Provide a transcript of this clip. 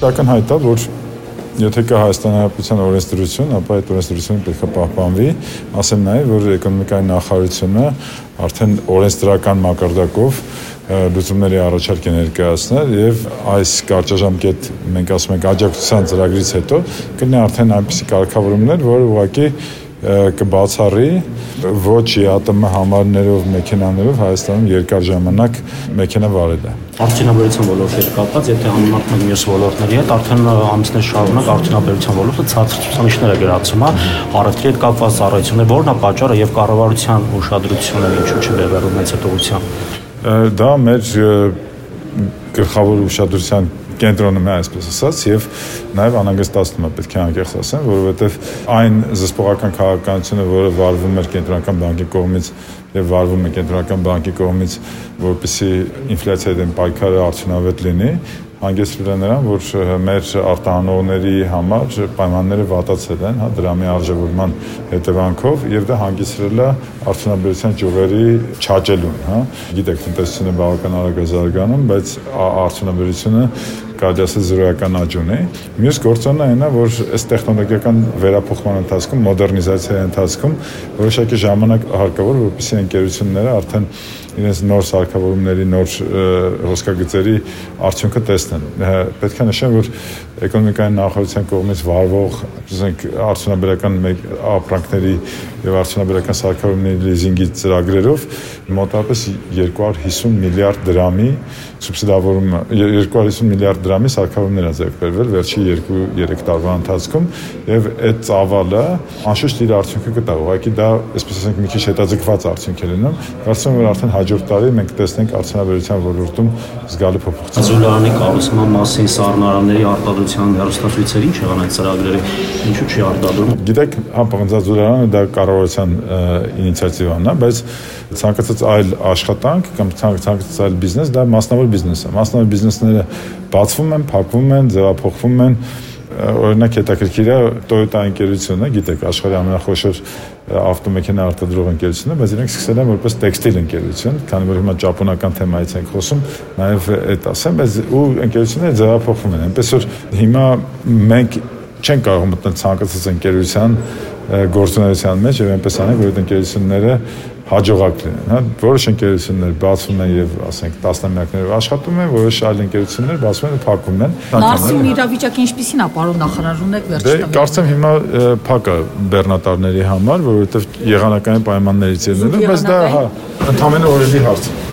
Ակնհայտ է, որ եթե կա Հայաստանի Հանրապետության օրենսդրություն, ապա այդ օրենսդրությունը պետք է պահպանվի։ Ասեմ նաև, որ էկոնոմիկայի նախարարությունը արդեն օրենսդրական մակարդակով լուծումների առաջարկ է ներկայացնել եւ այս կարճաժամկետ մենք ասում ենք աջակցության ծրագրից հետո կլինի արդեն այնպիսի կարգավորումներ, որը ուղղակի կբացառի ոչ ԵԱՏՄ համարներով մեքենաներով Հայաստանում երկար ժամանակ մեքենա վարելը։ Արդյունաբերության ոլորտի հետ կապված, եթե համեմատում ենք մյուս ոլորտների հետ, արդեն ամիսներ շարունակ արդյունաբերության ոլորտը ցածր ցուցանիշներ է գրացում, առևտրի հետ կապված ծառայություններ, որն է պատճառը եւ կառավարության ուշադրությունը ինչու՞ չի բերվում այս հետողության։ Դա մեր գլխավոր ուշադրության կենտրոնում է, այսպես ասած, եւ նաեւ անհանգստացնում է, պետք է անկեղծ ասեմ, որովհետեւ այն զսպողական քաղաքականությունը, որը վարվում էր կենտրոնական բանկի կողմից եւ վարվում է կենտրոնական բանկի կողմից, որպեսզի ինֆլյացիայի դեմ պայքարը արդյունավետ լինի, հանգեցրել է նրան, որ մեր արտահանողների համար պայմանները վատացել են, դրամի արժևորման հետևանքով եւ դա հանգեցրել է արդյունաբերության ճյուղերի չաճելուն, Գիտեք, տնտեսությունը բավական արագ է զարգանում, բայց արդյունաբերությունը կարելի ասել զրոյական աճ ունի։ Մյուս գործոնը այն է, որ այս տեխնոլոգիական վերափոխման ընթացքում, մոդեռնիզացիայի ընթացքում որոշակի ժամանակ հարկավոր, որպեսզի ընկերությունները արդեն իրենց նոր սարքավորումների, նոր հոսքագծերի արդյունքը տեսնեն։ Պետք է նշեմ, որ էկոնոմիկայի նախարարության կողմից վարվող, ասենք, արդյունաբերական ապրանքների եւ արդյունաբերական սարքավորումների լիզինգի ծրագրերով մոտավորապես 250 միլիարդ դրամի սուբսիդավորումը, 250 միլիարդ դրամի սարքավորումներ է ձեռք բերվել վերջի 2-3 տարվա ընթացքում եւ այդ ծավալը անշուշտ իր արդյունքը կտա։ Ուղղակի դա, այսպես ասենք, մի քիչ հետաձգված արդյունք է լինում։ Կարծում եմ, որ արդեն հաջորդ տարի մենք տեսնենք արդյունաբերության ոլորտում զգալի փոփոխություն։ Զուլարանի կառուցման մասին սառնարանների արտադրության հեռուստացույցեր ինչ եղան այդ ծրագրերի, ինչու՞ չի արտադրում։ Գիտեք, Պղնձաձուլարանը դա կառավարության ինիցիատիվան է, բայց ցանկացած այլ աշխատանք կամ ցանկացած այլ բիզնես դա մասնավոր բիզնես է։ Մասնավոր բիզնեսները բացվում են, փակվում են, ձևափոխվում են։ Օրինակ հետաքրքիր է Toyota ընկերությունը, գիտեք, աշխարհի ամենախոշոր ավտոմեքենա արտադրող ընկերությունն է, բայց իրենք սկսել են որպես տեքստիլ ընկերություն, քանի որ հիմա ճապոնական թեմայից ենք խոսում, նաև այդ ասեմ, բայց ու ընկերությունները ձևափոխվում են։ Այնպես որ հիմա մենք չենք կարող մտնել ցանկացած ընկերության գործունեության մեջ եւ այնպես անենք, որ այդ ընկերությունները հաջողակ լինեն, Որոշ ընկերություններ բացվում են եւ, ասենք, տասնամյակներով աշխատում են, որոշ այլ ընկերություններ բացվում են ու փակվում են։ Մարսի իրավիճակը ինչպիսին է, պարոն նախարար, ունեք վերջի տվյալ։ Կարծեմ հիմա փակ է բեռնատարների համար, որովհետեւ եղանակային պայմաններից ելնելով, բայց դա ընդհանրապես օրերի հարց է։